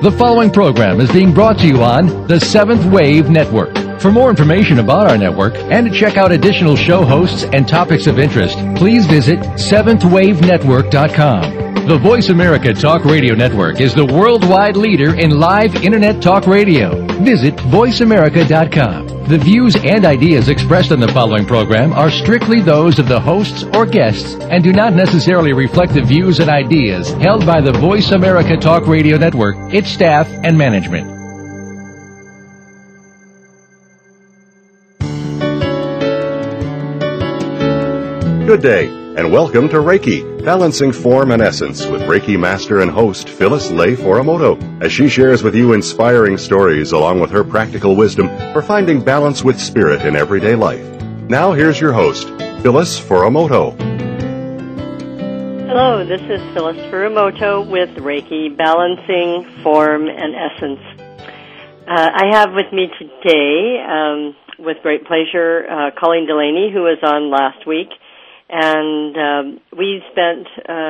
The following program is being brought to you on the Seventh Wave Network. For more information about our network and to check out additional show hosts and topics of interest, please visit seventhwavenetwork.com. The Voice America Talk Radio Network is the worldwide leader in live Internet talk radio. Visit voiceamerica.com. The views and ideas expressed in the following program are strictly those of the hosts or guests and do not necessarily reflect the views and ideas held by the Voice America Talk Radio Network, its staff, and management. Good day, and welcome to Reiki, Balancing Form and Essence with Reiki Master and host Phyllis Lay Furamoto, as she shares with you inspiring stories along with her practical wisdom for finding balance with spirit in everyday life. Now here's your host, Phyllis Furamoto. Hello, this is Phyllis Furamoto with Reiki, Balancing Form and Essence. I have with me today, with great pleasure, Colleen Delaney, who was on last week. And we spent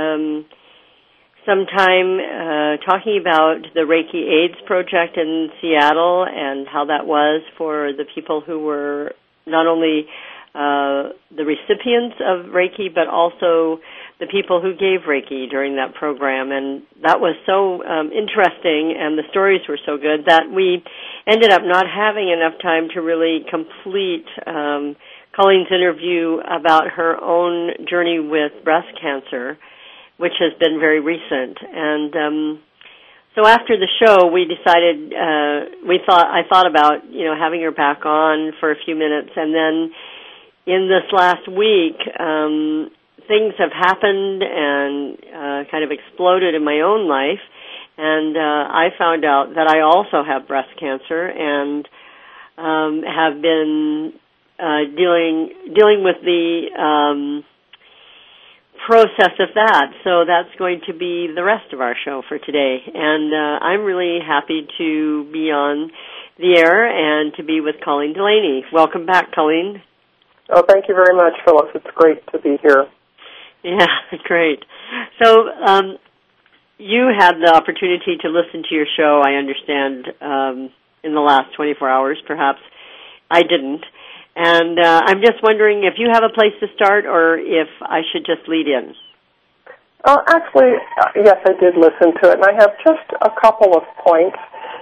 some time talking about the Reiki AIDS project in Seattle and how that was for the people who were not only the recipients of Reiki, but also the people who gave Reiki during that program. And that was so interesting, and the stories were so good that we ended up not having enough time to really complete Colleen's interview about her own journey with breast cancer, which has been very recent. And so after the show, we decided I thought about having her back on for a few minutes, and then in this last week, things have happened and kind of exploded in my own life, and I found out that I also have breast cancer and have been dealing with the process of that. So that's going to be the rest of our show for today. And I'm really happy to be on the air and to be with Colleen Delaney. Welcome back, Colleen. Oh, thank you very much, Phyllis. It's great to be here. Yeah, great. So you had the opportunity to listen to your show, I understand, in the last 24 hours, perhaps. I didn't. And I'm just wondering if you have a place to start or if I should just lead in. Actually, yes, I did listen to it, and I have just a couple of points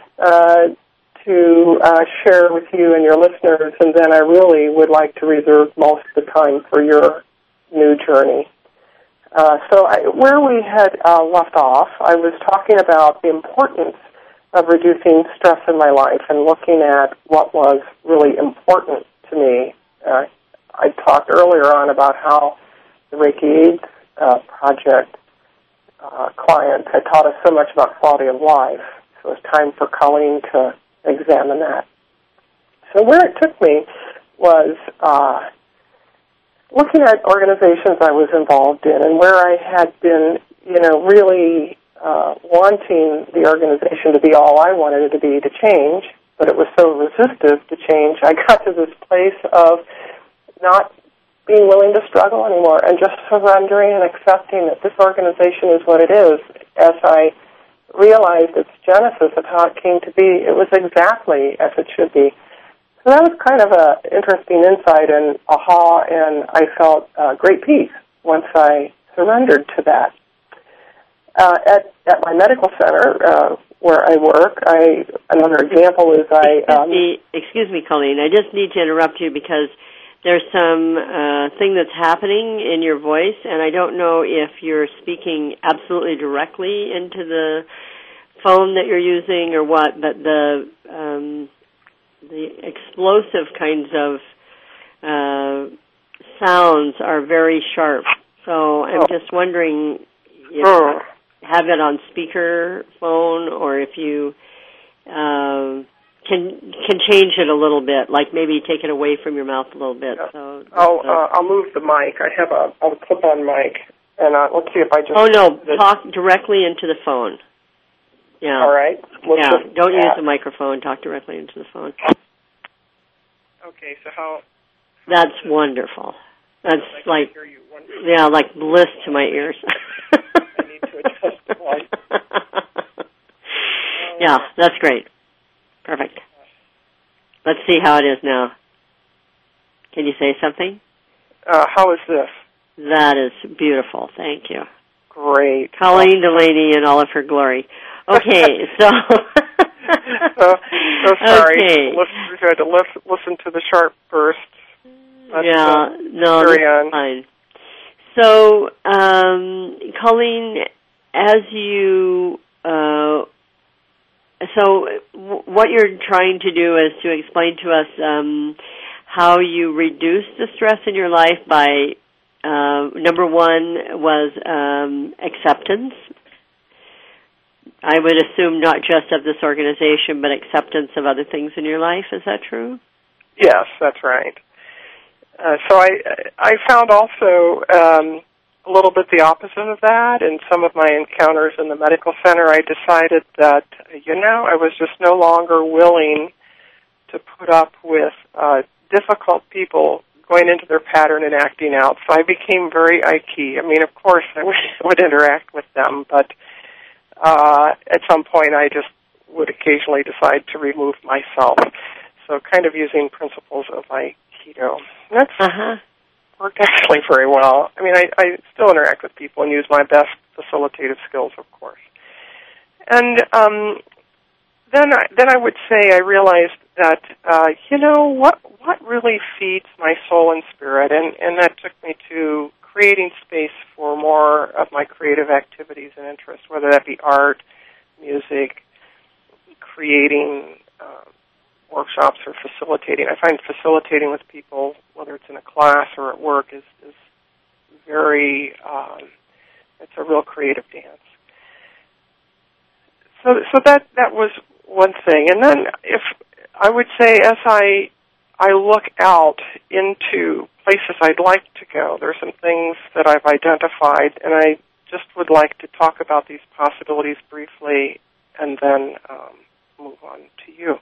to share with you and your listeners, and then I really would like to reserve most of the time for your new journey. Where we had left off, I was talking about the importance of reducing stress in my life and looking at what was really important to me. I talked earlier on about how the Reiki AIDS project clients had taught us so much about quality of life. So it's time for Colleen to examine that. So where it took me was looking at organizations I was involved in and where I had been, really wanting the organization to be all I wanted it to be to change, but it was so resistive to change, I got to this place of not being willing to struggle anymore and just surrendering and accepting that this organization is what it is. As I realized its genesis of how it came to be, it was exactly as it should be. So that was kind of an interesting insight and aha, and I felt great peace once I surrendered to that. At my medical center, where I work, another example is Excuse me, Colleen. I just need to interrupt you because there's some thing that's happening in your voice, and I don't know if you're speaking absolutely directly into the phone that you're using or what, but the explosive kinds of sounds are very sharp. So I'm just wondering if you have it on speaker phone or if you can change it a little bit, like maybe take it away from your mouth a little bit. So I'll move the mic. I have a clip-on mic, and let's see if I just... Oh, no, talk directly into the phone. Yeah. All right. Don't use the microphone. Talk directly into the phone. Okay, so how... That's wonderful. That's like bliss to my ears. I need to adjust the volume. Yeah, that's great. Perfect. Let's see how it is now. Can you say something? How is this? That is beautiful. Thank you. Great. Colleen Delaney in all of her glory. Okay, so... so sorry. Okay. Listeners had to listen to the sharp burst. But, no, carry that's on. fine. So, Colleen, as you... what you're trying to do is to explain to us how you reduce the stress in your life by, number one was acceptance. I would assume not just of this organization, but acceptance of other things in your life. Is that true? Yes, that's right. So I found also a little bit the opposite of that. In some of my encounters in the medical center, I decided that, I was just no longer willing to put up with difficult people going into their pattern and acting out. So I became very Ike. I mean, of course, I would interact with them, but at some point I just would occasionally decide to remove myself. So kind of using principles of Aikido. And that's worked actually very well. I mean, I still interact with people and use my best facilitative skills, of course. And then I would say I realized that, what really feeds my soul and spirit, and that took me to creating space for more of my creative activities and interests, whether that be art, music, creating workshops, or facilitating. I find facilitating with people, whether it's in a class or at work, is very, it's a real creative dance. So that was one thing. And then if I would say as I look out into places I'd like to go, there's some things that I've identified, and I just would like to talk about these possibilities briefly and then move on to you.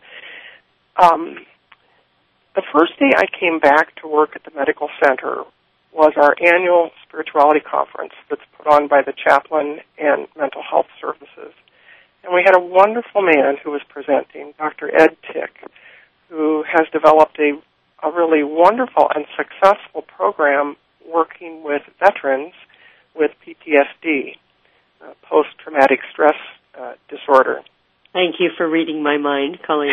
The first day I came back to work at the medical center was our annual spirituality conference that's put on by the chaplain and mental health services. And we had a wonderful man who was presenting, Dr. Ed Tick, who has developed a really wonderful and successful program working with veterans with PTSD, post-traumatic stress disorder. Thank you for reading my mind, Colleen.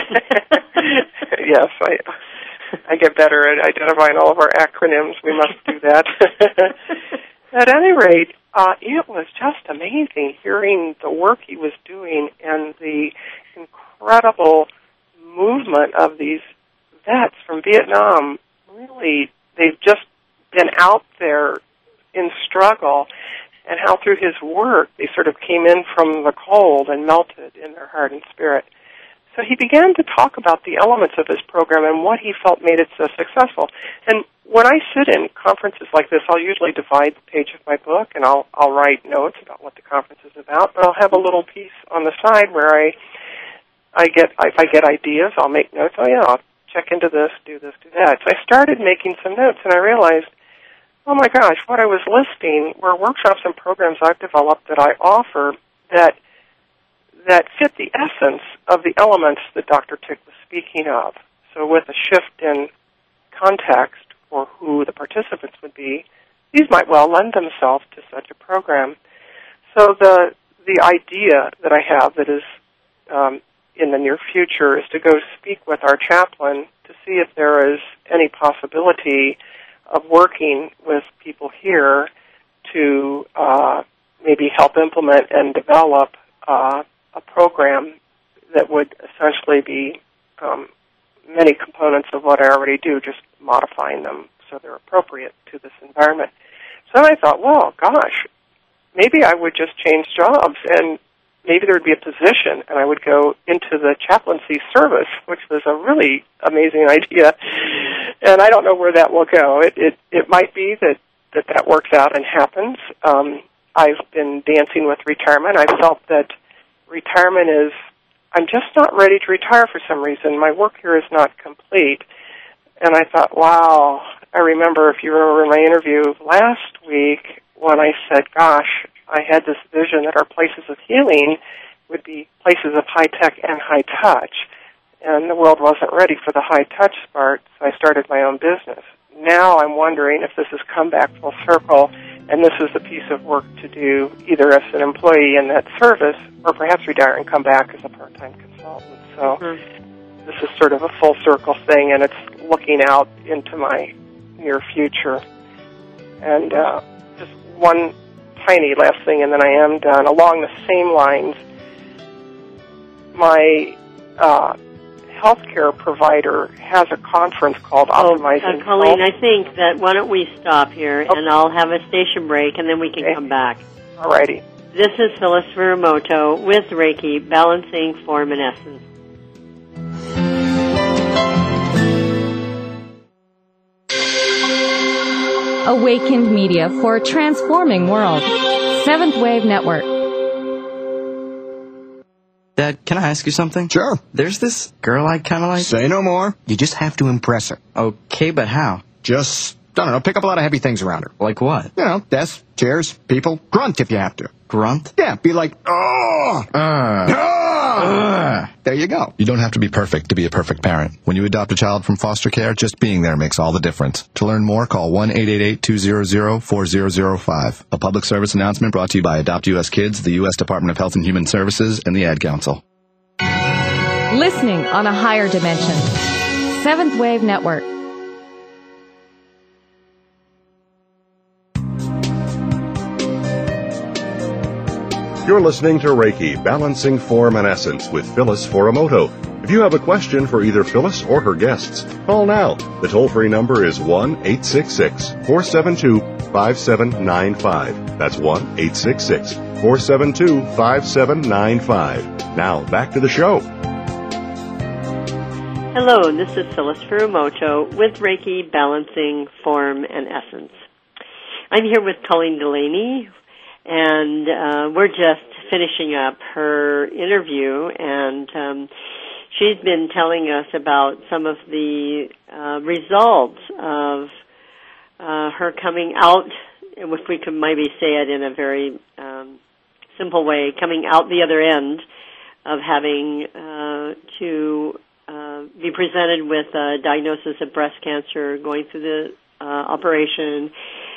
Yes, I get better at identifying all of our acronyms. We must do that. At any rate, it was just amazing hearing the work he was doing and the incredible movement of these vets from Vietnam. Really, they've just been out there in struggle, and how through his work they sort of came in from the cold and melted in their heart and spirit. So he began to talk about the elements of his program and what he felt made it so successful. And when I sit in conferences like this, I'll usually divide the page of my book, and I'll write notes about what the conference is about, but I'll have a little piece on the side where if I get ideas, I'll make notes. Oh, yeah, I'll check into this, do that. So I started making some notes, and I realized, oh, my gosh, what I was listing were workshops and programs I've developed that I offer that fit the essence of the elements that Dr. Tick was speaking of. So with a shift in context for who the participants would be, these might well lend themselves to such a program. So the idea that I have that is in the near future is to go speak with our chaplain to see if there is any possibility of working with people here to maybe help implement and develop a program that would essentially be many components of what I already do, just modifying them so they're appropriate to this environment. So then I thought, well, gosh, maybe I would just change jobs, and maybe there would be a position, and I would go into the chaplaincy service, which was a really amazing idea. And I don't know where that will go. It might be that works out and happens. I've been dancing with retirement. I felt that retirement I'm just not ready to retire for some reason. My work here is not complete. And I thought, wow, I remember, if you remember my interview last week, when I said, gosh, I had this vision that our places of healing would be places of high tech and high touch, and the world wasn't ready for the high touch part, so I started my own business. Now I'm wondering if this has come back full circle, and this is a piece of work to do either as an employee in that service or perhaps retire and come back as a part-time consultant. So this is sort of a full circle thing, and it's looking out into my near future. And just one tiny last thing, and then I am done. Along the same lines, my healthcare provider has a conference called Optimizing Colleen, Health. I think that why don't we stop here, and I'll have a station break, and then we can come back. All righty. This is Phyllis Furumoto with Reiki, Balancing Form and Essence. Awakened media for a transforming world. Seventh Wave Network. Dad, can I ask you something? Sure. There's this girl I kind of like. Say no more. You just have to impress her. Okay, but how? Just, I don't know, pick up a lot of heavy things around her. Like what? You know, desks, chairs, people. Grunt if you have to. Grunt? Yeah, be like, oh! There you go. You don't have to be perfect to be a perfect parent. When you adopt a child from foster care, just being there makes all the difference. To learn more, call 1-888-200-4005. A public service announcement brought to you by Adopt U.S. Kids, the U.S. Department of Health and Human Services, and the Ad Council. Listening on a higher dimension. Seventh Wave Network. You're listening to Reiki, Balancing Form and Essence with Phyllis Furumoto. If you have a question for either Phyllis or her guests, call now. The toll-free number is 1-866-472-5795. That's 1-866-472-5795. Now, back to the show. Hello, this is Phyllis Furumoto with Reiki, Balancing Form and Essence. I'm here with Colleen Delaney, and we're just finishing up her interview, and she's been telling us about some of the results of her coming out, if we could maybe say it in a very simple way, coming out the other end of having to be presented with a diagnosis of breast cancer, going through the operation,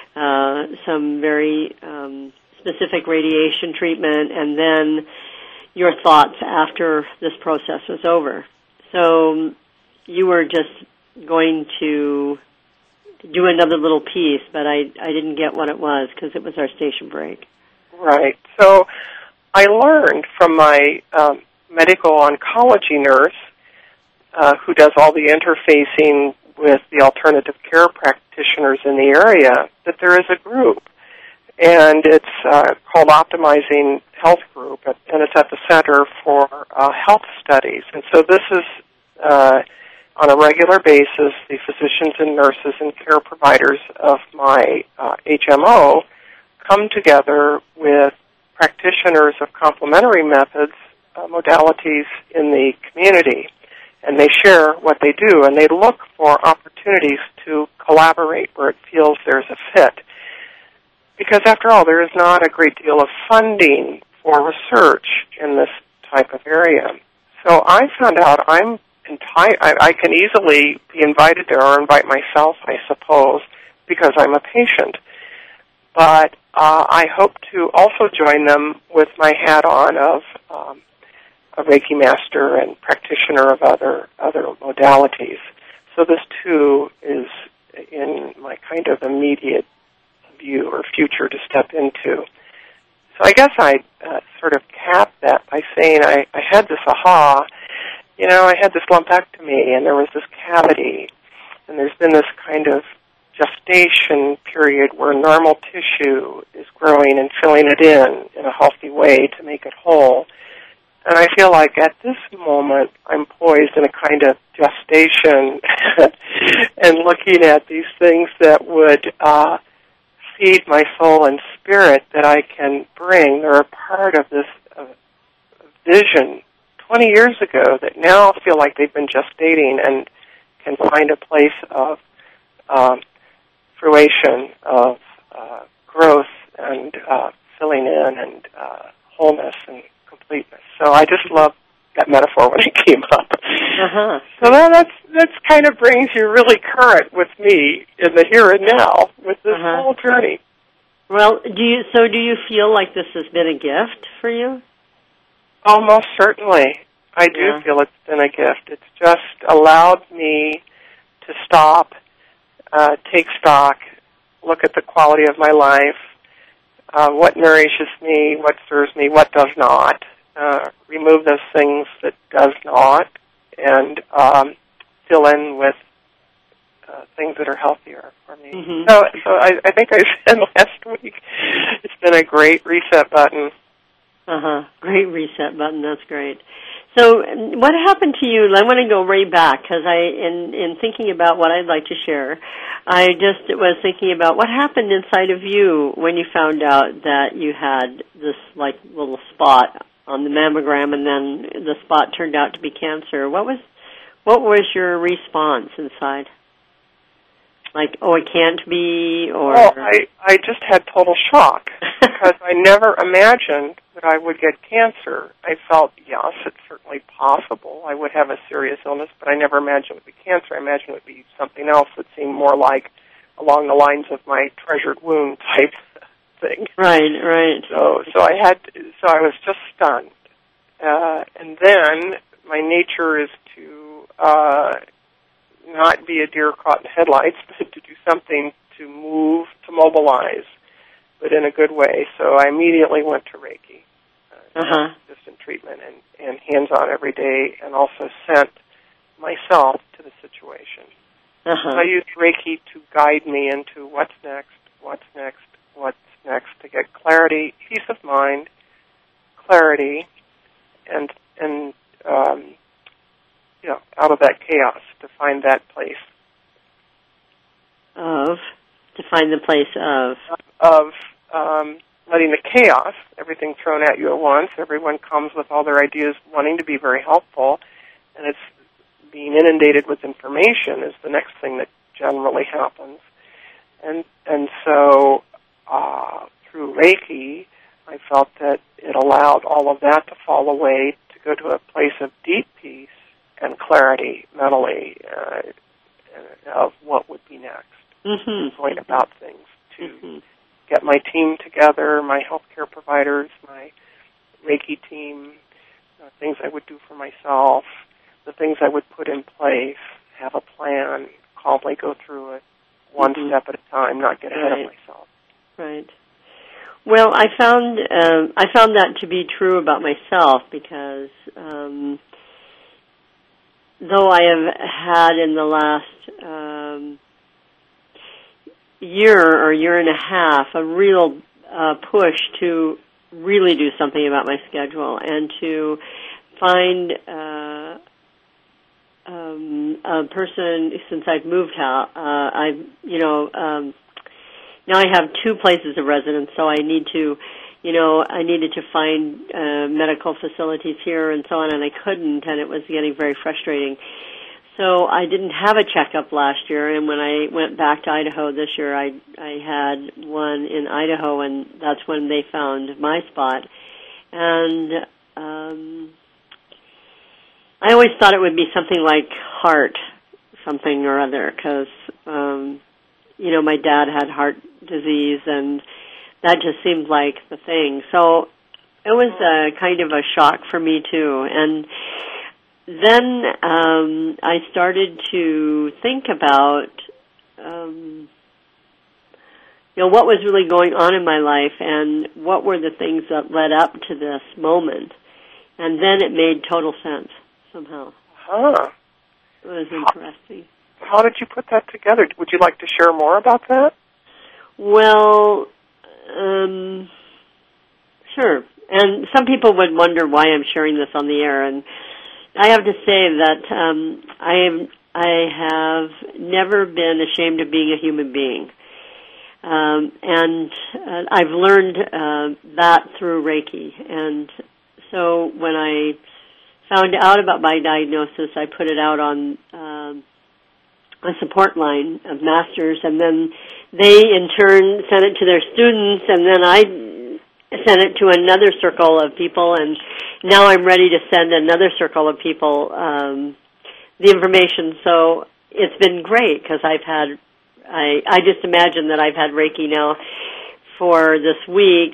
some very specific radiation treatment, and then your thoughts after this process was over. So you were just going to do another little piece, but I didn't get what it was because it was our station break. Right. So I learned from my medical oncology nurse who does all the interfacing with the alternative care practitioners in the area that there is a group, and it's called Optimizing Health Group, and it's at the Center for Health Studies. And so this is, on a regular basis, the physicians and nurses and care providers of my HMO come together with practitioners of complementary methods, modalities in the community, and they share what they do, and they look for opportunities to collaborate where it feels there's a fit. Because after all, there is not a great deal of funding for research in this type of area. So I found out I can easily be invited there, or invite myself, I suppose, because I'm a patient. But I hope to also join them with my hat on of a Reiki master and practitioner of other modalities. So this, too, is in my kind of immediate view or future to step into. So I guess I sort of capped that by saying I had this aha. You know, I had this lumpectomy, and there was this cavity, and there's been this kind of gestation period where normal tissue is growing and filling it in a healthy way to make it whole. And I feel like at this moment I'm poised in a kind of gestation and looking at these things that would feed my soul and spirit that I can bring. They're a part of this vision 20 years ago that now feel like they've been gestating and can find a place of fruition, of growth and filling in and wholeness and completeness. So I just love that metaphor when it came up. Uh-huh. So that's kind of brings you really current with me in the here and now with this whole journey. Well, do you feel like this has been a gift for you? Oh, most certainly. I do feel it's been a gift. It's just allowed me to stop, take stock, look at the quality of my life, what nourishes me, what serves me, what does not, remove those things that does not, and fill in with things that are healthier for me. Mm-hmm. So I think I said last week, it's been a great reset button. Great reset button. That's great. So what happened to you? I want to go right back because in thinking about what I'd like to share, I just was thinking about what happened inside of you when you found out that you had this like little spot on the mammogram, and then the spot turned out to be cancer. What was your response inside? Like, oh, it can't be, or... Well, I just had total shock because I never imagined that I would get cancer. I felt, yes, it's certainly possible. I would have a serious illness, but I never imagined it would be cancer. I imagined it would be something else that seemed more like along the lines of my treasured wound type thing. Right. So I was just stunned. And then my nature is to not be a deer caught in headlights, but to do something to move, to mobilize, but in a good way. So I immediately went to Reiki, distant treatment, and hands-on every day, and also sent myself to the situation. So I used Reiki to guide me into what's next, to get clarity, peace of mind, clarity, and out of that chaos to find that place. Of letting the chaos, everything thrown at you at once, everyone comes with all their ideas wanting to be very helpful, and it's being inundated with information is the next thing that generally happens. And so through Reiki, I felt that it allowed all of that to fall away, to go to a place of deep peace and clarity mentally of what would be next, going about things, to get my team together, my healthcare providers, my Reiki team, things I would do for myself, the things I would put in place, have a plan, calmly go through it, one step at a time, not get ahead of myself. Right. Well, I found that to be true about myself because though I have had in the last year and a half a real push to really do something about my schedule and to find a person, since I've moved out, now I have 2 places of residence, so I needed to find medical facilities here and so on, and I couldn't, and it was getting very frustrating. So I didn't have a checkup last year, and when I went back to Idaho this year, I had one in Idaho, and that's when they found my spot. And I always thought it would be something like heart, something or other, because, my dad had heart disease, and that just seemed like the thing. So it was kind of a shock for me, too. And then I started to think about, what was really going on in my life and what were the things that led up to this moment. And then it made total sense, somehow. It was interesting. How did you put that together? Would you like to share more about that? Well, sure. And some people would wonder why I'm sharing this on the air, and I have to say that I have never been ashamed of being a human being. And I've learned that through Reiki. And so when I found out about my diagnosis, I put it out on a support line of masters, and then they in turn sent it to their students, and then sent it to another circle of people, and now I'm ready to send another circle of people the information. So it's been great because I just imagine that I've had Reiki now for this week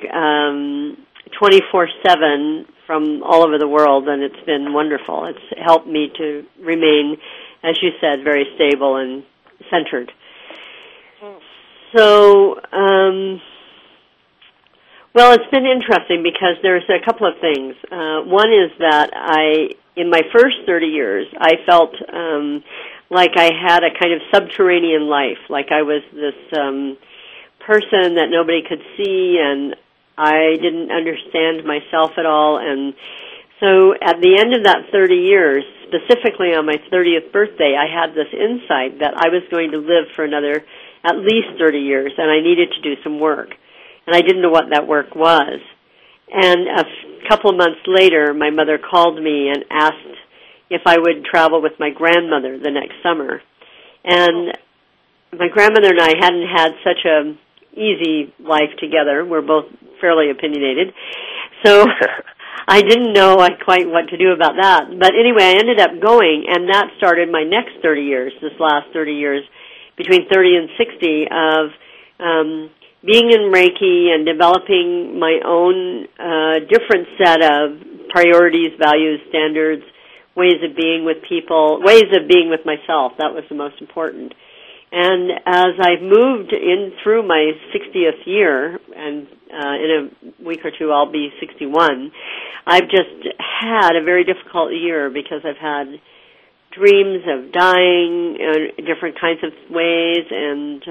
24/7 from all over the world, and it's been wonderful. It's helped me to remain, as you said, very stable and centered. So, well, it's been interesting because there's a couple of things. One is that in my first 30 years, I felt like I had a kind of subterranean life, like I was this person that nobody could see, and I didn't understand myself at all. And so at the end of that 30 years, specifically on my 30th birthday, I had this insight that I was going to live for another at least 30 years, and I needed to do some work. And I didn't know what that work was. And a couple of months later, my mother called me and asked if I would travel with my grandmother the next summer. And my grandmother and I hadn't had such a easy life together. We're both fairly opinionated. So I didn't know quite what to do about that. But anyway, I ended up going, and that started my next 30 years, this last 30 years, between 30 and 60, of being in Reiki and developing my own different set of priorities, values, standards, ways of being with people, ways of being with myself. That was the most important. And as I've moved in through my 60th year, and in a week or two I'll be 61, I've just had a very difficult year because I've had dreams of dying in different kinds of ways, and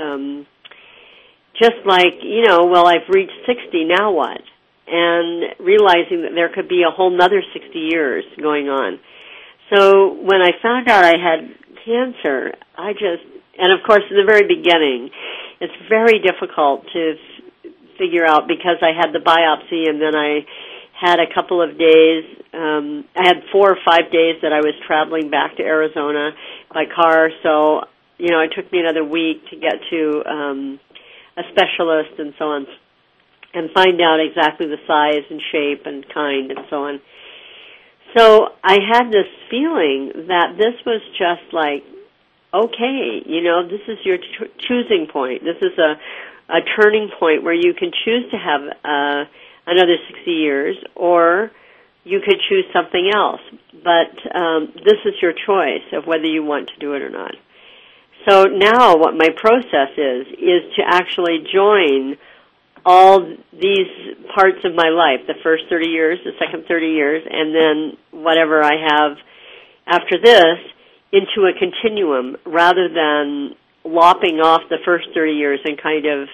just like, well, I've reached 60, now what? And realizing that there could be a whole nother 60 years going on. So when I found out I had cancer, and of course in the very beginning, it's very difficult to figure out because I had the biopsy and then I had a couple of days, I had 4 or 5 days that I was traveling back to Arizona by car, so, it took me another week to get to a specialist and so on, and find out exactly the size and shape and kind and so on. So I had this feeling that this was just like, okay, this is your choosing point. This is a turning point where you can choose to have another 60 years, or you could choose something else. But this is your choice of whether you want to do it or not. So now what my process is to actually join all these parts of my life, the first 30 years, the second 30 years, and then whatever I have after this, into a continuum rather than lopping off the first 30 years and kind of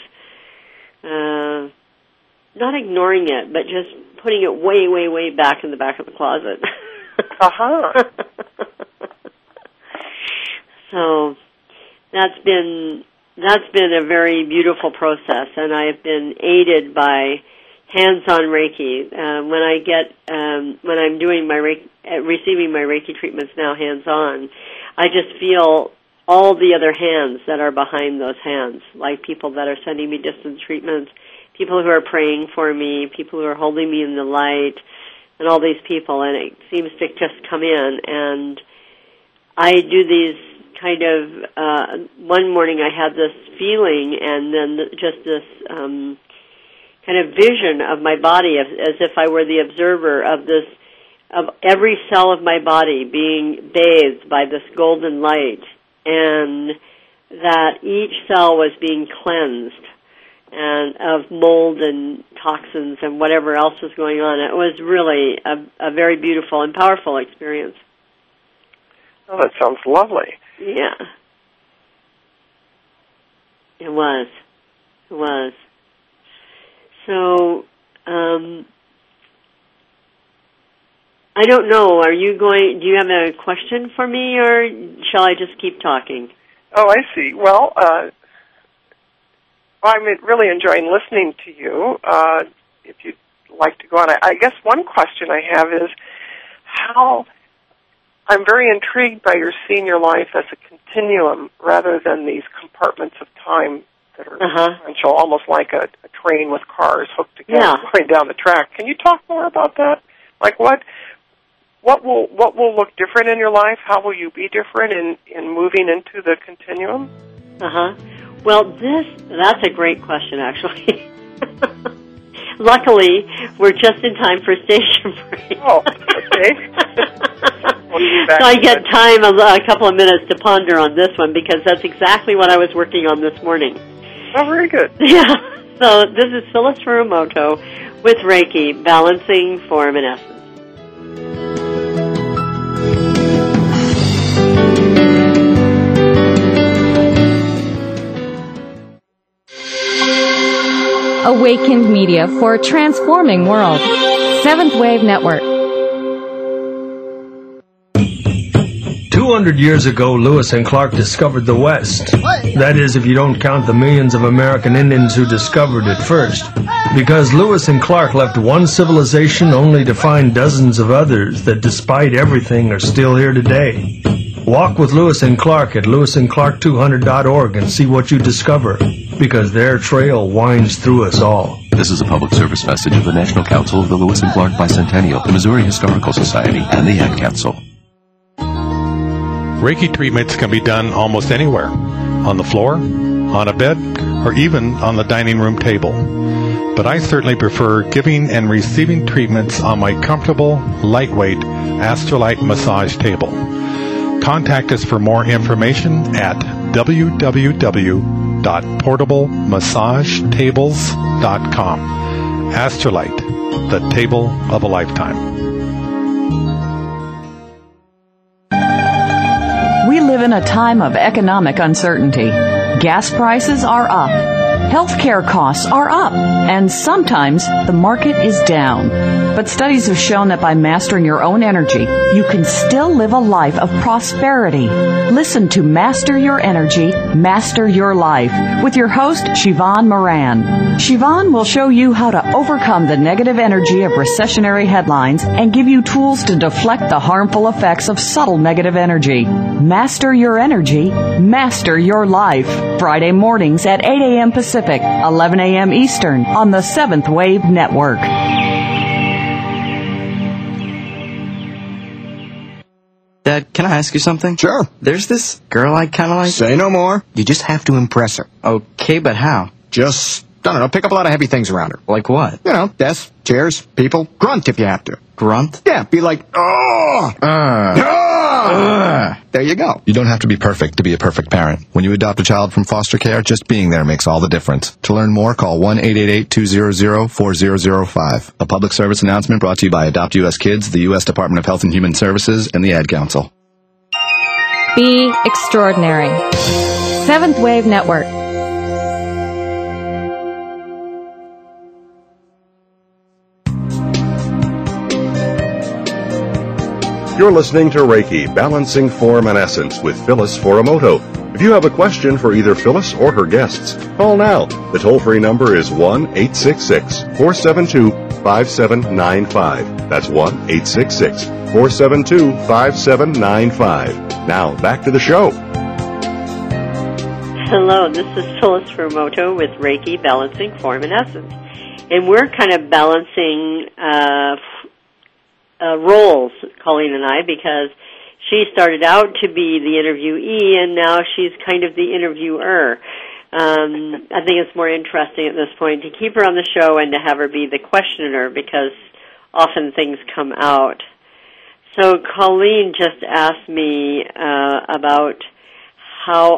not ignoring it, but just putting it way, way, way back in the back of the closet. Uh-huh. So that's been a very beautiful process, and I've been aided by hands-on Reiki. When I'm doing my Reiki, receiving my Reiki treatments now hands-on, I just feel all the other hands that are behind those hands, like people that are sending me distance treatments, people who are praying for me, people who are holding me in the light, and all these people, and it seems to just come in. And I do these kind of, one morning I had this feeling and then just this kind of vision of my body as if I were the observer of every cell of my body being bathed by this golden light, and that each cell was being cleansed and of mold and toxins and whatever else was going on. It was really a very beautiful and powerful experience. Oh, that sounds lovely. Yeah. It was. So, I don't know, do you have a question for me, or shall I just keep talking? Oh, I see. Well, I'm really enjoying listening to you. If you'd like to go on, I guess one question I have is how I'm very intrigued by your seeing your life as a continuum rather than these compartments of time that are sequential, almost like a train with cars hooked together going down the track. Can you talk more about that? Like what will look different in your life? How will you be different in moving into the continuum? Well, that's a great question, actually. Luckily, we're just in time for station break. Oh, okay. So I get time, a couple of minutes to ponder on this one, because that's exactly what I was working on this morning. Oh, very good. Yeah. So this is Phyllis Furumoto with Reiki, Balancing Form and Essence. Awakened Media for a transforming world. Seventh Wave Network. 200 years ago, Lewis and Clark discovered the West. That is, if you don't count the millions of American Indians who discovered it first. Because Lewis and Clark left one civilization only to find dozens of others that, despite everything, are still here today. Walk with Lewis and Clark at lewisandclark200.org and see what you discover, because their trail winds through us all. This is a public service message of the National Council of the Lewis and Clark Bicentennial, the Missouri Historical Society, and the Ad Council. Reiki treatments can be done almost anywhere, on the floor, on a bed, or even on the dining room table. But I certainly prefer giving and receiving treatments on my comfortable, lightweight Astrolite massage table. Contact us for more information at www.portablemassagetables.com. Astrolite, the table of a lifetime. We live in a time of economic uncertainty. Gas prices are up. Healthcare costs are up. And sometimes the market is down. But studies have shown that by mastering your own energy, you can still live a life of prosperity. Listen to Master Your Energy, Master Your Life with your host, Siobhan Moran. Siobhan will show you how to overcome the negative energy of recessionary headlines and give you tools to deflect the harmful effects of subtle negative energy. Master Your Energy, Master Your Life. Friday mornings at 8 a.m. Pacific, 11 a.m. Eastern on the Seventh Wave Network. Dad, can I ask you something? Sure. There's this girl I kind of like. Say no more. You just have to impress her. Okay, but how? Just, I don't know, pick up a lot of heavy things around her. Like what? You know, desks, chairs, people. Grunt if you have to. Grunt? Yeah, be like, oh! There you go. You don't have to be perfect to be a perfect parent. When you adopt a child from foster care, just being there makes all the difference. To learn more, call 1-888-200-4005. A public service announcement brought to you by Adopt U.S. Kids, the U.S. Department of Health and Human Services, and the Ad Council. Be extraordinary. Seventh Wave Network. You're listening to Reiki, Balancing Form and Essence with Phyllis Furumoto. If you have a question for either Phyllis or her guests, call now. The toll-free number is 1-866-472-5795. That's 1-866-472-5795. Now, back to the show. Hello, this is Phyllis Furumoto with Reiki, Balancing Form and Essence. And we're kind of balancing roles, Colleen and I, because she started out to be the interviewee, and now she's kind of the interviewer. I think it's more interesting at this point to keep her on the show and to have her be the questioner, because often things come out. So Colleen just asked me about how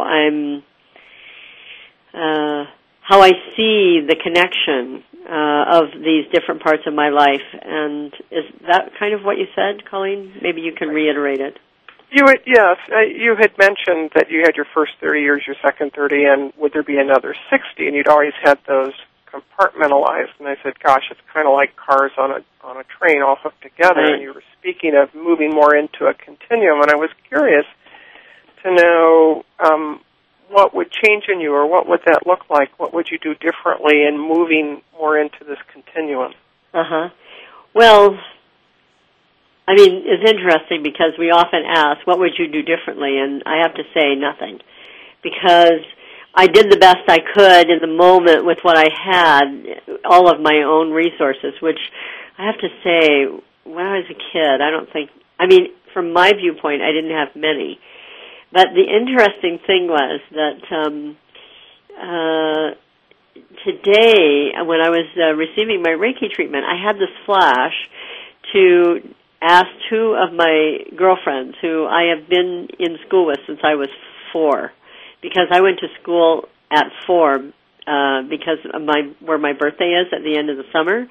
I see the connection of these different parts of my life. And is that kind of what you said, Colleen? Maybe you can reiterate it. Yes. You had mentioned that you had your first 30 years, your second 30, and would there be another 60? And you'd always had those compartmentalized. And I said, gosh, it's kind of like cars on a train all hooked together. Right. And you were speaking of moving more into a continuum. And I was curious to know what would change in you, or what would that look like? What would you do differently in moving more into this continuum? Well, I mean, it's interesting because we often ask, what would you do differently? And I have to say nothing, because I did the best I could in the moment with what I had, all of my own resources, which I have to say, when I was a kid, from my viewpoint, I didn't have many. But the interesting thing was that today, when I was receiving my Reiki treatment, I had this flash to ask two of my girlfriends who I have been in school with since I was 4, because I went to school at 4 because of where my birthday is at the end of the summer.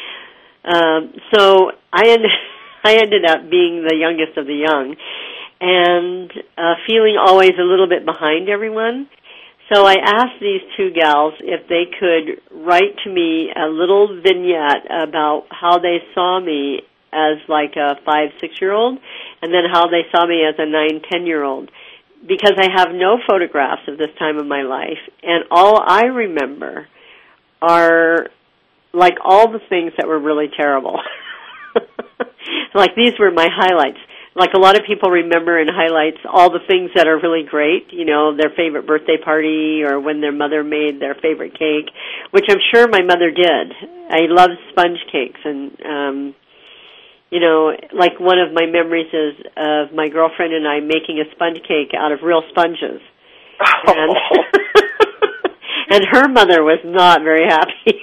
So I ended up being the youngest of the young, and feeling always a little bit behind everyone. So I asked these two gals if they could write to me a little vignette about how they saw me as like a 5-6-year-old, and then how they saw me as a 9-10-year-old, because I have no photographs of this time of my life, and all I remember are like all the things that were really terrible. Like these were my highlights. Like a lot of people remember in highlights all the things that are really great, their favorite birthday party or when their mother made their favorite cake, which I'm sure my mother did. I love sponge cakes, and like one of my memories is of my girlfriend and I making a sponge cake out of real sponges. And, and her mother was not very happy.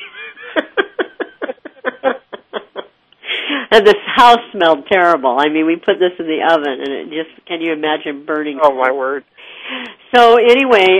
And this house smelled terrible. I mean, we put this in the oven, and it just, can you imagine burning? Oh, my word. So anyway,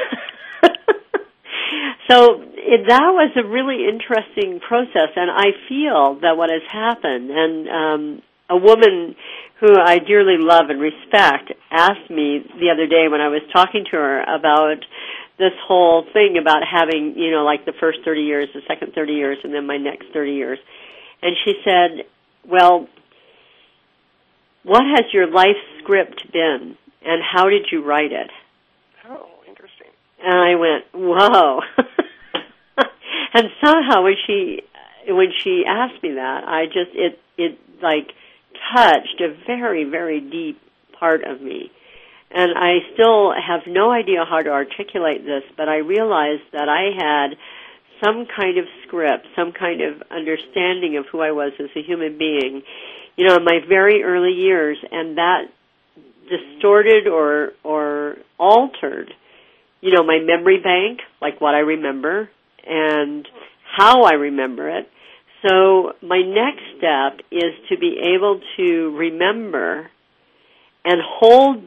that was a really interesting process, and I feel that what has happened, and a woman who I dearly love and respect asked me the other day when I was talking to her about this whole thing about having, like the first 30 years, the second 30 years, and then my next 30 years. And she said, well, what has your life script been, and how did you write it? Oh, interesting. And I went, whoa. And somehow when she asked me that, it like touched a very, very deep part of me. And I still have no idea how to articulate this, but I realized that I had some kind of script, some kind of understanding of who I was as a human being, in my very early years, and that distorted or altered, my memory bank, like what I remember and how I remember it. So my next step is to be able to remember and hold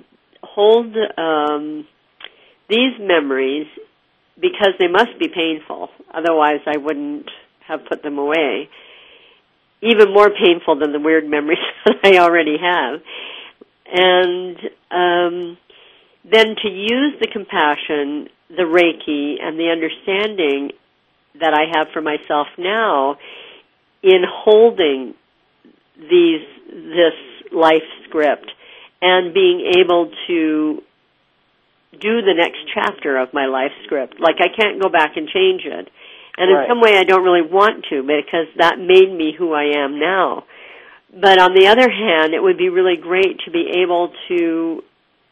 these memories, because they must be painful. Otherwise, I wouldn't have put them away. Even more painful than the weird memories that I already have. And then to use the compassion, the Reiki, and the understanding that I have for myself now in holding this life script and being able to do the next chapter of my life script. Like, I can't go back and change it. And in some way I don't really want to, because that made me who I am now. But on the other hand, it would be really great to be able to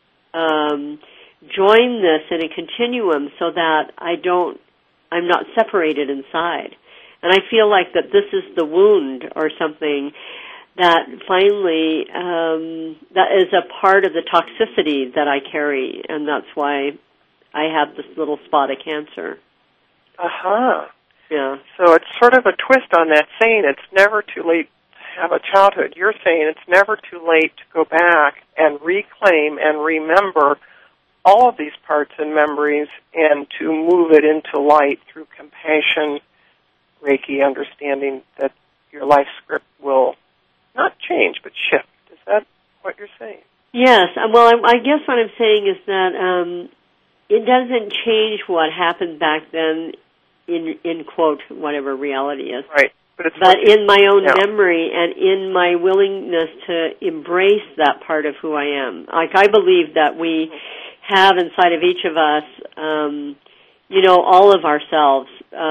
join this in a continuum so that I'm not separated inside. And I feel like that this is the wound or something that finally, that is a part of the toxicity that I carry, and that's why I have this little spot of cancer. Uh-huh. Yeah. So it's sort of a twist on that saying, it's never too late to have a childhood. You're saying it's never too late to go back and reclaim and remember all of these parts and memories and to move it into light through compassion, Reiki, understanding that your life script will not change, but shift. Is that what you're saying? Yes. Well, I guess what I'm saying is that it doesn't change what happened back then in quote, whatever reality is. Right. But in my own memory and in my willingness to embrace that part of who I am. Like, I believe that we have inside of each of us, all of ourselves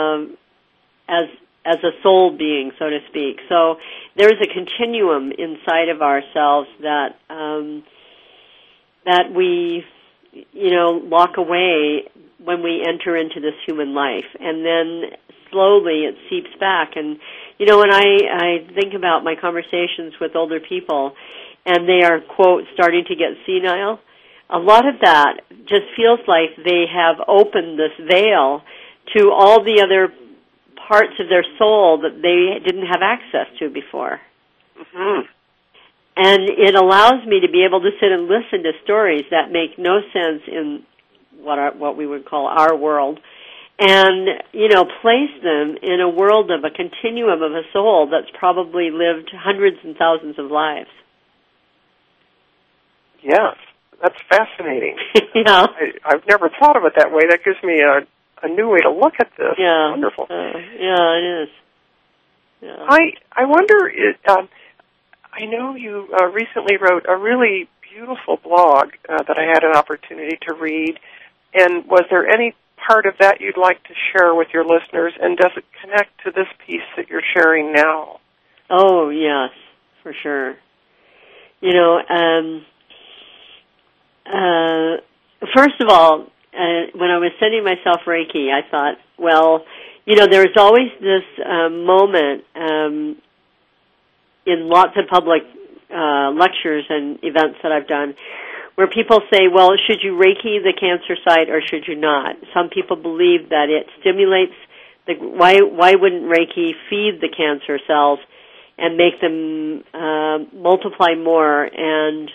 as a soul being, so to speak. So there's a continuum inside of ourselves that we, lock away when we enter into this human life, and then slowly it seeps back. And when I think about my conversations with older people, and they are, quote, starting to get senile, a lot of that just feels like they have opened this veil to all the other parts of their soul that they didn't have access to before. Mm-hmm. And it allows me to be able to sit and listen to stories that make no sense in what we would call our world, and, place them in a world of a continuum of a soul that's probably lived hundreds and thousands of lives. Yes, that's fascinating. Yeah. I've never thought of it that way. That gives me a new way to look at this. Yeah. Wonderful. Yeah, it is. Yeah. I wonder, I know you recently wrote a really beautiful blog that I had an opportunity to read, and was there any part of that you'd like to share with your listeners, and does it connect to this piece that you're sharing now? Oh, yes, for sure. First of all, when I was sending myself Reiki, I thought, well, there's always this moment in lots of public lectures and events that I've done where people say, well, should you Reiki the cancer site or should you not? Some people believe that it stimulates why wouldn't Reiki feed the cancer cells and make them multiply more, and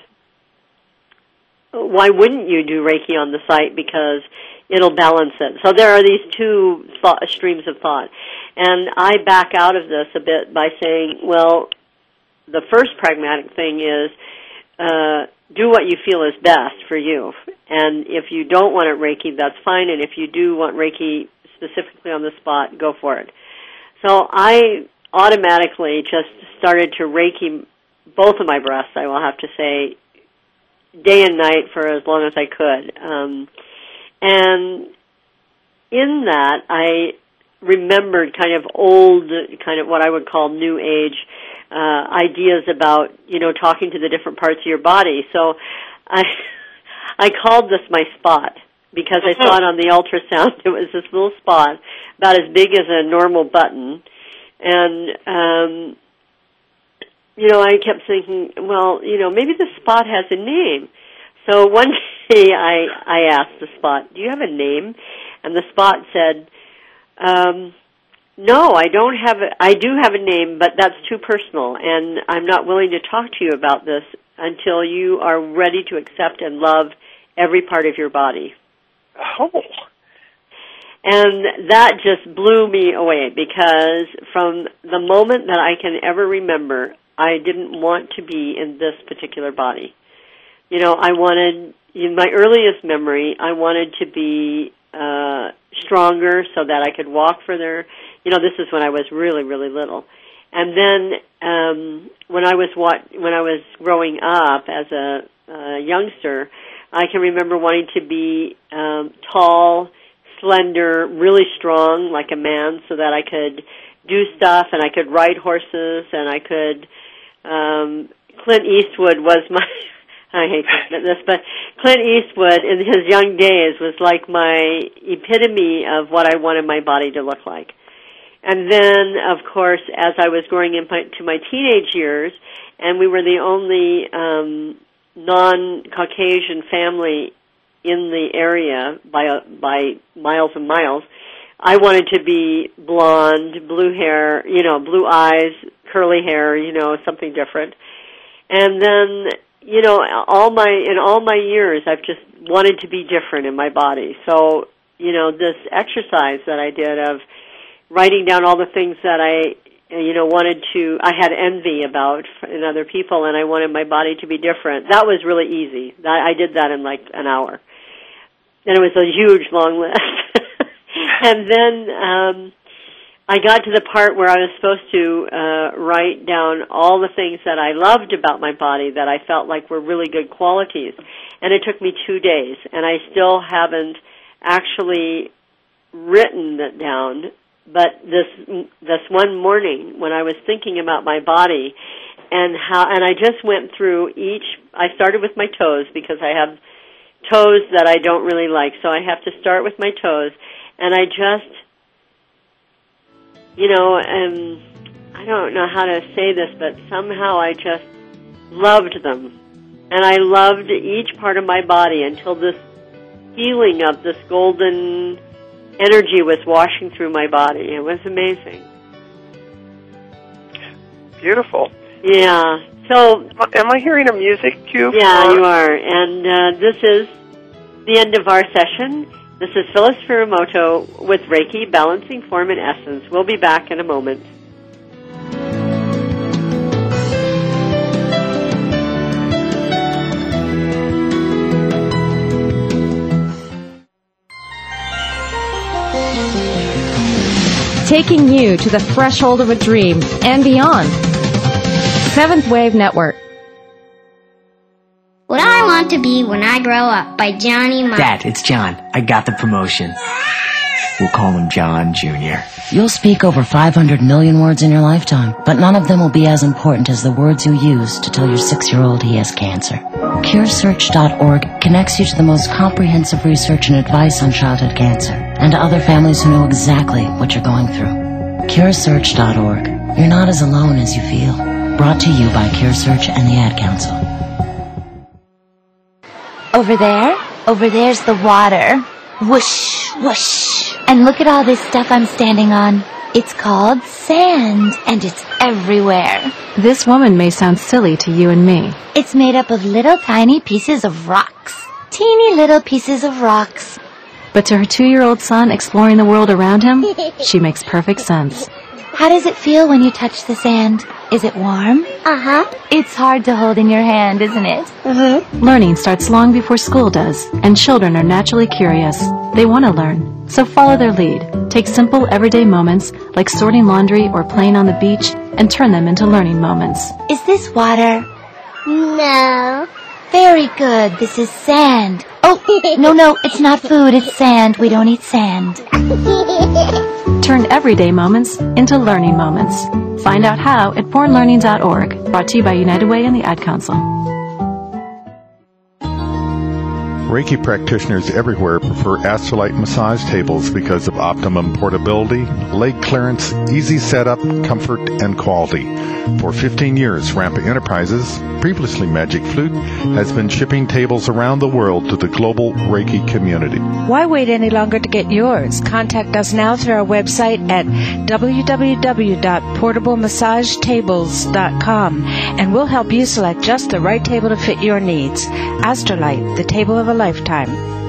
why wouldn't you do Reiki on the site? Because it'll balance it. So there are these two streams of thought. And I back out of this a bit by saying, well, the first pragmatic thing is do what you feel is best for you. And if you don't want it Reiki, that's fine. And if you do want Reiki specifically on the spot, go for it. So I automatically just started to Reiki both of my breasts, I will have to say, day and night for as long as I could. And in that, I remembered kind of old, kind of what I would call New Age ideas about, talking to the different parts of your body. So I called this my spot because I saw it on the ultrasound. It was this little spot about as big as a normal button. And, I kept thinking, well, maybe the spot has a name. So one day I asked the spot, do you have a name? And the spot said, no, I don't have I do have a name, but that's too personal, and I'm not willing to talk to you about this until you are ready to accept and love every part of your body. Oh. And that just blew me away, because from the moment that I can ever remember, I didn't want to be in this particular body. I wanted, in my earliest memory, I wanted to be stronger so that I could walk further. This is when I was really, really little. And then when I was growing up as a youngster, I can remember wanting to be tall, slender, really strong, like a man, so that I could do stuff and I could ride horses and I could. Clint Eastwood was my. I hate this, but Clint Eastwood in his young days was like my epitome of what I wanted my body to look like. And then, of course, as I was growing into my teenage years, and we were the only non-Caucasian family in the area by miles and miles, I wanted to be blonde, blue hair, blue eyes, curly hair, something different. And then, in all my years, I've just wanted to be different in my body. So, this exercise that I did of writing down all the things that I had envy about in other people, and I wanted my body to be different. That was really easy. I did that in like an hour. And it was a huge, long list. And then I got to the part where I was supposed to write down all the things that I loved about my body that I felt like were really good qualities. And it took me 2 days, and I still haven't actually written it down. But this one morning, when I was thinking about my body and I just went through I started with my toes because I have toes that I don't really like. So I have to start with my toes. And I just, I don't know how to say this, but somehow I just loved them. And I loved each part of my body until this feeling of this golden energy was washing through my body. It was amazing. Beautiful. Yeah. So, am I hearing a music cue? Yeah, you are. And this is the end of our session. This is Phyllis Furumoto with Reiki, Balancing Form and Essence. We'll be back in a moment. Taking you to the threshold of a dream and beyond. Seventh Wave Network. What I Want to Be When I Grow Up by Johnny Marr. Dad, it's John. I got the promotion. We'll call him John Jr. You'll speak over 500 million words in your lifetime, but none of them will be as important as the words you use to tell your 6-year-old he has cancer. CureSearch.org connects you to the most comprehensive research and advice on childhood cancer, and to other families who know exactly what you're going through. CureSearch.org. You're not as alone as you feel. Brought to you by CureSearch and the Ad Council. Over there's the water. Whoosh, whoosh. And look at all this stuff I'm standing on. It's called sand, and it's everywhere. This woman may sound silly to you and me. It's made up of little tiny pieces of rocks. Teeny little pieces of rocks. But to her 2-year-old son exploring the world around him, she makes perfect sense. How does it feel when you touch the sand? Is it warm? Uh-huh. It's hard to hold in your hand, isn't it? Mm-hmm. Learning starts long before school does, and children are naturally curious. They want to learn, so follow their lead. Take simple, everyday moments, like sorting laundry or playing on the beach, and turn them into learning moments. Is this water? No. Very good. This is sand. Oh, no, it's not food. It's sand. We don't eat sand. Turn everyday moments into learning moments. Find out how at bornlearning.org. Brought to you by United Way and the Ad Council. Reiki practitioners everywhere prefer Astrolite massage tables because of optimum portability, leg clearance, easy setup, comfort, and quality. For 15 years, Rampa Enterprises, previously Magic Flute, has been shipping tables around the world to the global Reiki community. Why wait any longer to get yours? Contact us now through our website at www.portablemassagetables.com, and we'll help you select just the right table to fit your needs. Astrolite, the table of a lifetime.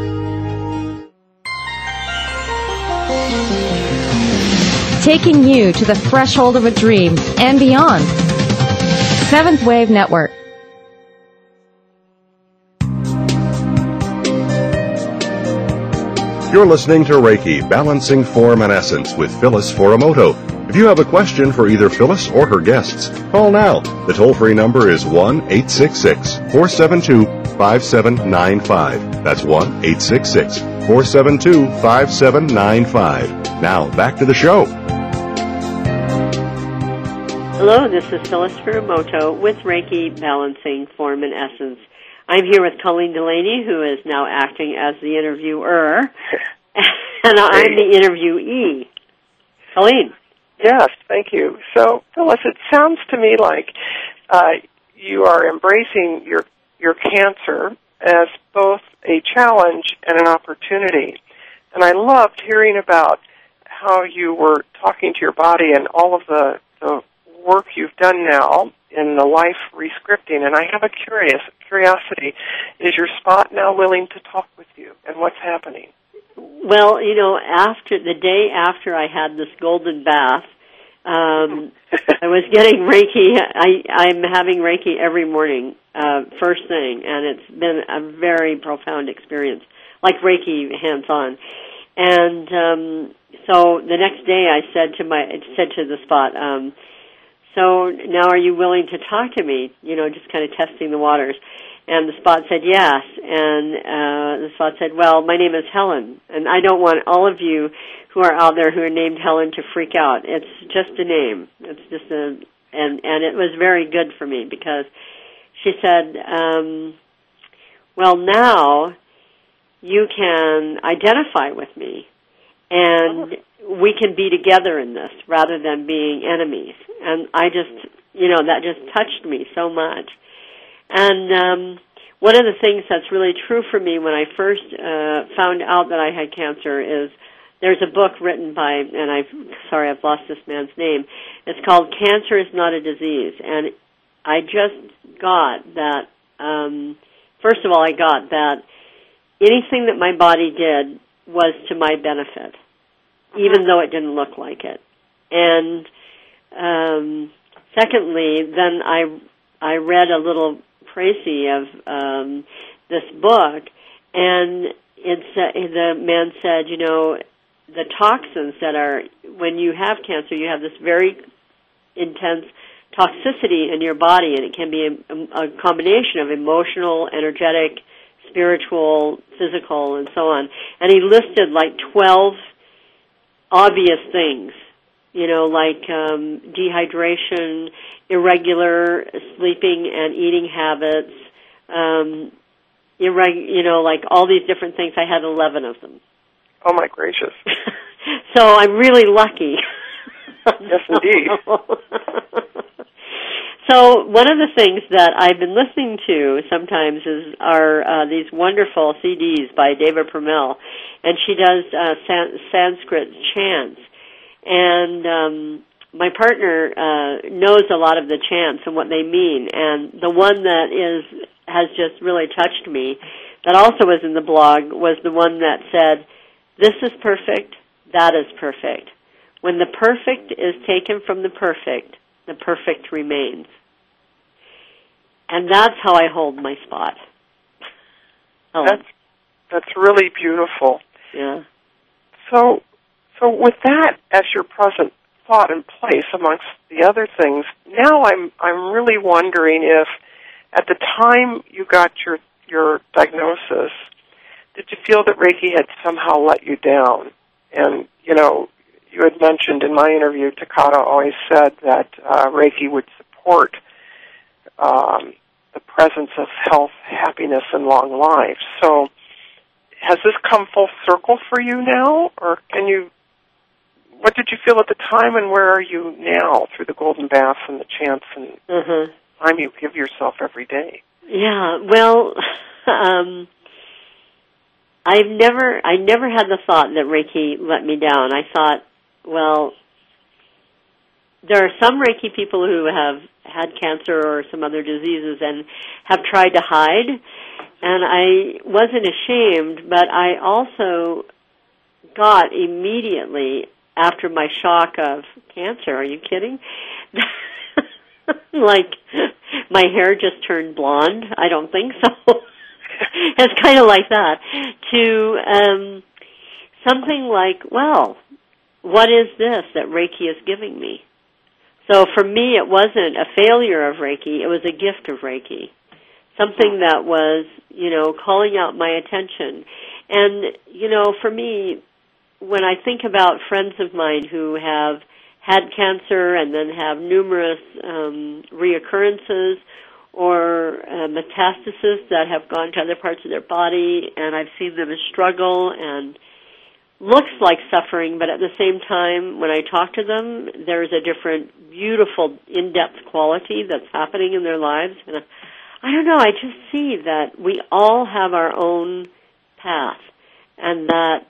Taking you to the threshold of a dream and beyond. Seventh Wave Network. You're listening to Reiki, Balancing Form and Essence with Phyllis Furumoto. If you have a question for either Phyllis or her guests, call now. The toll-free number is 1-866-472-5795. That's 1-866-472-5795. Now, back to the show. Hello, this is Phyllis Furumoto with Reiki, Balancing Form and Essence. I'm here with Colleen Delaney, who is now acting as the interviewer, and I'm the interviewee. Colleen. Yes, thank you. So, Phyllis, it sounds to me like you are embracing your cancer as both a challenge and an opportunity. And I loved hearing about how you were talking to your body and all of the work you've done now in the life rescripting. And I have a curiosity. Is your spot now willing to talk with you, and what's happening? Well, after the day after I had this golden bath, I was getting Reiki. I'm having Reiki every morning, first thing, and it's been a very profound experience, like Reiki hands-on. And so the next day I said to the spot, so now are you willing to talk to me? Just kind of testing the waters. And the spot said yes. And the spot said, well, my name is Helen, and I don't want all of you who are out there who are named Helen to freak out. It's just a name. It's just and it was very good for me because she said, well, now you can identify with me, and we can be together in this rather than being enemies. And I just, that just touched me so much. And one of the things that's really true for me when I first found out that I had cancer is there's a book written by, and I've lost this man's name. It's called Cancer is Not a Disease. And I just got that, first of all, I got that anything that my body did was to my benefit, even though it didn't look like it. And secondly, then I read a little précis of this book, and the man said, the toxins that are, when you have cancer, you have this very intense toxicity in your body, and it can be a combination of emotional, energetic, spiritual, physical, and so on. And he listed like 12 obvious things, like dehydration, irregular sleeping and eating habits, like all these different things. I had 11 of them. Oh, my gracious. So I'm really lucky. Yes, indeed. So one of the things that I've been listening to sometimes are these wonderful CDs by Deva Premal, and she does Sanskrit chants. And my partner knows a lot of the chants and what they mean, and the one that has just really touched me, that also was in the blog, was the one that said, "This is perfect, that is perfect. When the perfect is taken from the perfect remains." And that's how I hold my spot. Oh. That's really beautiful. Yeah. So with that as your present thought in place, amongst the other things, now I'm really wondering if at the time you got your diagnosis, did you feel that Reiki had somehow let you down? And you had mentioned in my interview, Takata always said that Reiki would support the presence of health, happiness, and long life. So has this come full circle for you now, or what did you feel at the time, and where are you now through the golden baths and the chants and time you give yourself every day? Yeah, well, I never had the thought that Reiki let me down. I thought, well, there are some Reiki people who have had cancer or some other diseases and have tried to hide, and I wasn't ashamed, but I also got immediately after my shock of cancer, are you kidding? Like, my hair just turned blonde? I don't think so. It's kind of like that. To something like, well, what is this that Reiki is giving me? So for me, it wasn't a failure of Reiki. It was a gift of Reiki. Something that was, calling out my attention. And, for me, when I think about friends of mine who have had cancer and then have numerous reoccurrences or metastases that have gone to other parts of their body, and I've seen them struggle and looks like suffering, but at the same time, when I talk to them, there's a different, beautiful, in-depth quality that's happening in their lives. And I don't know, I just see that we all have our own path, and that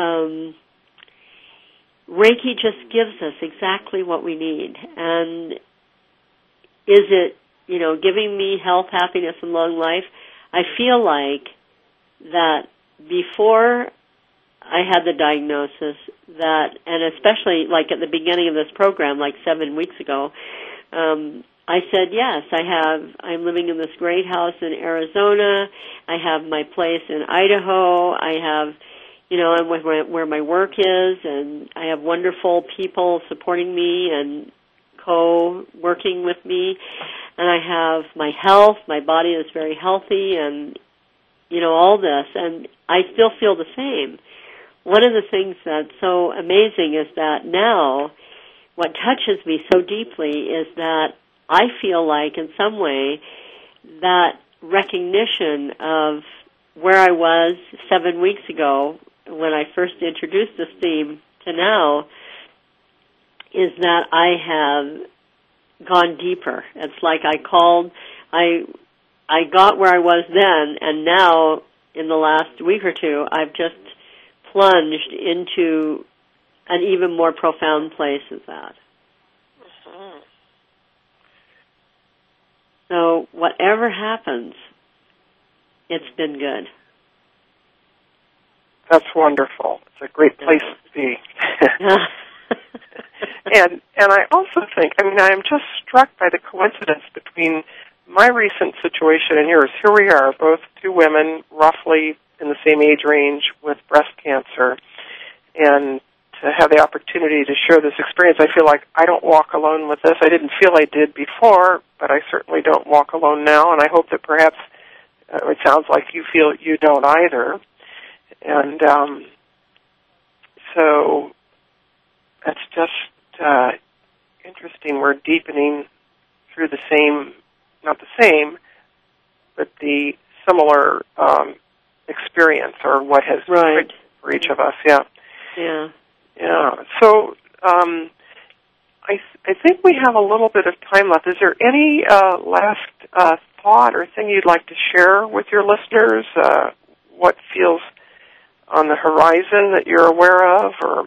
Reiki just gives us exactly what we need. And is it, giving me health, happiness, and long life? I feel like that before I had the diagnosis, and especially like at the beginning of this program, like 7 weeks ago, I said, yes, I'm living in this great house in Arizona. I have my place in Idaho. I have, I'm where my work is, and I have wonderful people supporting me and co-working with me. And I have my health. My body is very healthy, and, all this. And I still feel the same. One of the things that's so amazing is that now what touches me so deeply is that I feel like in some way that recognition of where I was 7 weeks ago when I first introduced this theme to now is that I have gone deeper. It's like I got where I was then, and now in the last week or two, I've just plunged into an even more profound place as that. Mm-hmm. So whatever happens, it's been good. That's wonderful. It's a great place to be. And I also think, I am just struck by the coincidence between my recent situation and yours. Here we are, both two women, roughly in the same age range, with breast cancer. And to have the opportunity to share this experience, I feel like I don't walk alone with this. I didn't feel I did before, but I certainly don't walk alone now. And I hope that perhaps it sounds like you feel you don't either. And so that's just interesting. We're deepening through the same, not the same, but the similar experience, or what has right for each of us. Yeah. Yeah. Yeah. So I think we have a little bit of time left. Is there any last thought or thing you'd like to share with your listeners? What feels on the horizon that you're aware of, or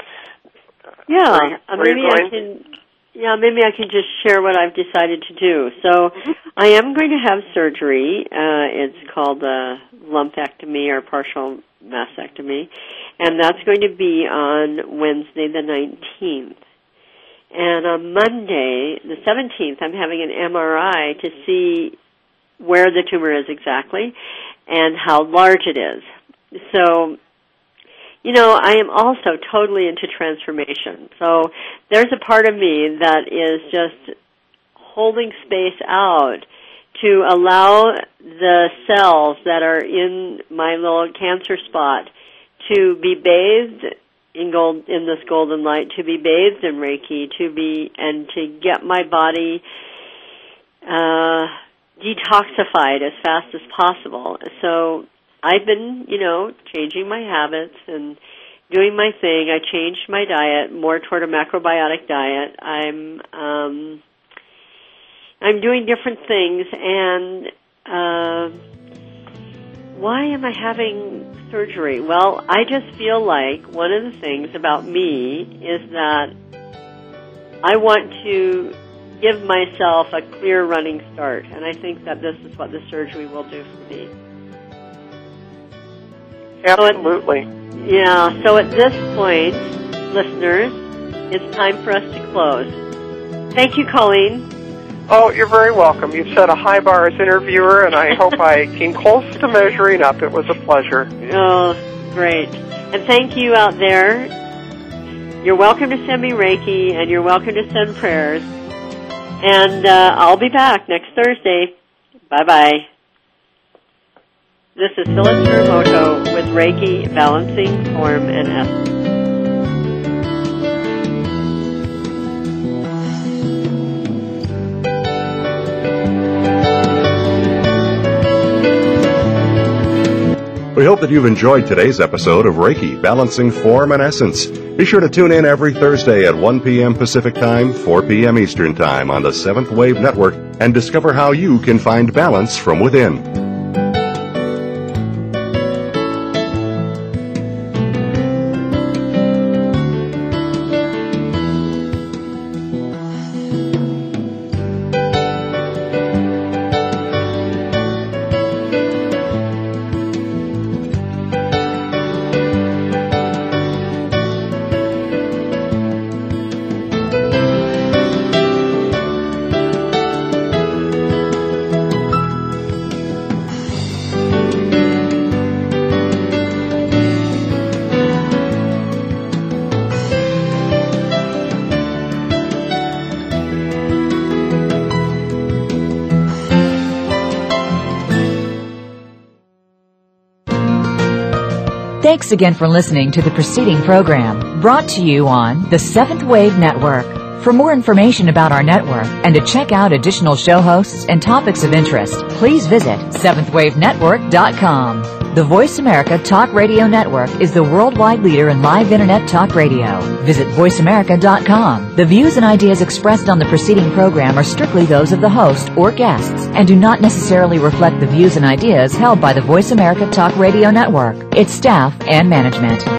maybe I can just share what I've decided to do. So I am going to have surgery. It's called a lumpectomy or partial mastectomy, and that's going to be on Wednesday the 19th. And on Monday the 17th, I'm having an MRI to see where the tumor is exactly and how large it is. So, I am also totally into transformation. So there's a part of me that is just holding space out to allow the cells that are in my little cancer spot to be bathed in this golden light, to be bathed in Reiki, and to get my body detoxified as fast as possible. So I've been, changing my habits and doing my thing. I changed my diet more toward a macrobiotic diet. I'm doing different things, and why am I having surgery? Well, I just feel like one of the things about me is that I want to give myself a clear running start, and I think that this is what the surgery will do for me. Absolutely. So at this point, listeners, it's time for us to close. Thank you, Colleen. Oh, you're very welcome. You've set a high bar as interviewer, and I hope I came close to measuring up. It was a pleasure. Oh, great. And thank you out there. You're welcome to send me Reiki, and you're welcome to send prayers. And I'll be back next Thursday. Bye-bye. This is Phyllis Turamoto with Reiki Balancing Form and Essence. We hope that you've enjoyed today's episode of Reiki Balancing Form and Essence. Be sure to tune in every Thursday at 1 p.m. Pacific Time, 4 p.m. Eastern Time on the Seventh Wave Network and discover how you can find balance from within. Thanks again for listening to the preceding program, brought to you on the Seventh Wave Network. For more information about our network and to check out additional show hosts and topics of interest, please visit SeventhWaveNetwork.com. The Voice America Talk Radio Network is the worldwide leader in live Internet talk radio. Visit VoiceAmerica.com. The views and ideas expressed on the preceding program are strictly those of the host or guests and do not necessarily reflect the views and ideas held by the Voice America Talk Radio Network, its staff, and management.